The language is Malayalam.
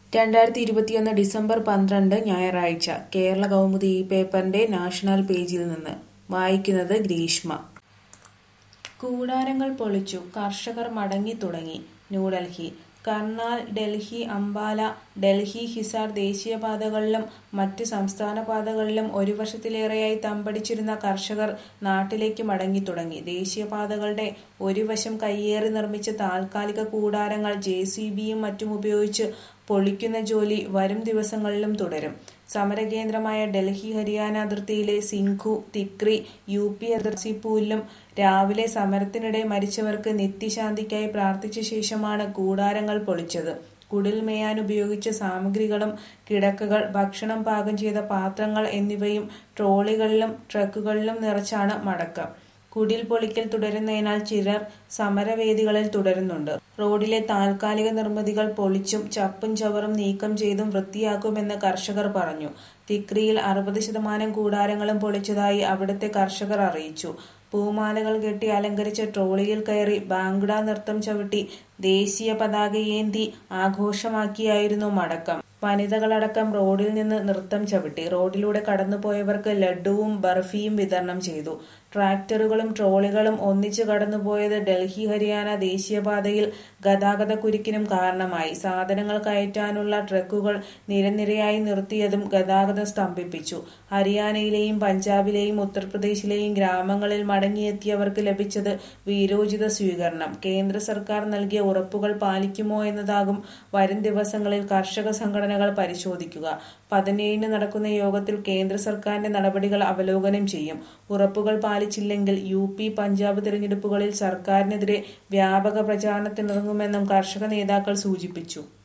2021 ഡിസംബർ 12 ഞായറാഴ്ച കേരള കൗമുദി ഈ പേപ്പറിന്റെ നാഷണൽ പേജിൽ നിന്ന് വായിക്കുന്നത് ഗ്രീഷ്മ. കൂടാരങ്ങൾ പൊളിച്ചു, കർഷകർ മടങ്ങിത്തുടങ്ങി. ന്യൂഡൽഹി. കർണാൽ, ഡൽഹി അംബാല, ഡൽഹി ഹിസാർ ദേശീയപാതകളിലും മറ്റ് സംസ്ഥാന പാതകളിലും ഒരു വർഷത്തിലേറെയായി തമ്പടിച്ചിരുന്ന കർഷകർ നാട്ടിലേക്ക് മടങ്ങിത്തുടങ്ങി. ദേശീയപാതകളുടെ ഒരു വശം കയ്യേറി നിർമ്മിച്ച താൽക്കാലിക കൂടാരങ്ങൾ JCBയും മറ്റും ഉപയോഗിച്ച് പൊളിക്കുന്ന ജോലി വരും ദിവസങ്ങളിലും തുടരും. സമരകേന്ദ്രമായ ഡൽഹി ഹരിയാന അതിർത്തിയിലെ സിംഘു, തിക്രി, UP അതിർത്തി പൂലിലും രാവിലെ സമരത്തിനിടെ മരിച്ചവർക്ക് നിത്യശാന്തിക്കായി പ്രാർത്ഥിച്ച ശേഷമാണ് കൂടാരങ്ങൾ പൊളിച്ചത്. കുടിൽ മേയാൻ ഉപയോഗിച്ച സാമഗ്രികളും കിടക്കകൾ, ഭക്ഷണം പാകം ചെയ്ത പാത്രങ്ങൾ എന്നിവയും ട്രോളികളിലും ട്രക്കുകളിലും നിറച്ചാണ് മടക്കം. കുടിൽ പൊളിക്കൽ തുടരുന്നതിനാൽ ചിലർ സമരവേദികളിൽ തുടരുന്നുണ്ട്. റോഡിലെ താൽക്കാലിക നിർമ്മിതികൾ പൊളിച്ചും ചപ്പും ചവറും നീക്കം ചെയ്തും വൃത്തിയാക്കുമെന്ന് കർഷകർ പറഞ്ഞു. തിക്രിയിൽ 60% കൂടാരങ്ങളും പൊളിച്ചതായി അവിടുത്തെ കർഷകർ അറിയിച്ചു. പൂമാലകൾ കെട്ടി അലങ്കരിച്ച ട്രോളിയിൽ കയറി ബാങ്കുട നൃത്തം ചവിട്ടി ദേശീയ പതാകയേന്തി ആഘോഷമാക്കിയായിരുന്നു മടക്കം. വനിതകളടക്കം റോഡിൽ നിന്ന് നൃത്തം ചവിട്ടി. റോഡിലൂടെ കടന്നുപോയവർക്ക് ലഡ്ഡുവും ബർഫിയും വിതരണം ചെയ്തു. ട്രാക്ടറുകളും ട്രോളികളും ഒന്നിച്ചു കടന്നുപോയത് ഡൽഹി ഹരിയാന ദേശീയപാതയിൽ ഗതാഗതക്കുരുക്കിനും കാരണമായി. സാധനങ്ങൾ കയറ്റാനുള്ള ട്രക്കുകൾ നിരനിരയായി നിർത്തിയതും ഗതാഗതം സ്തംഭിപ്പിച്ചു. ഹരിയാനയിലെയും പഞ്ചാബിലെയും ഉത്തർപ്രദേശിലെയും ഗ്രാമങ്ങളിൽ മടങ്ങിയെത്തിയവർക്ക് ലഭിച്ചത് വീരോചിത സ്വീകരണം. കേന്ദ്ര സർക്കാർ നൽകിയ ഉറപ്പുകൾ പാലിക്കുമോ എന്നതാകും വരും ദിവസങ്ങളിൽ കർഷക സംഘടനകൾ പരിശോധിക്കുക. 17 നടക്കുന്ന യോഗത്തിൽ കേന്ദ്ര സർക്കാരിന്റെ നടപടികൾ അവലോകനം ചെയ്യും. ഉറപ്പുകൾ പാലിച്ചില്ലെങ്കിൽ UP, പഞ്ചാബ് തിരഞ്ഞെടുപ്പുകളിൽ സർക്കാരിനെതിരെ വ്യാപക പ്രചാരണത്തിനിറങ്ങുമെന്നും കർഷക നേതാക്കൾ സൂചിപ്പിച്ചു.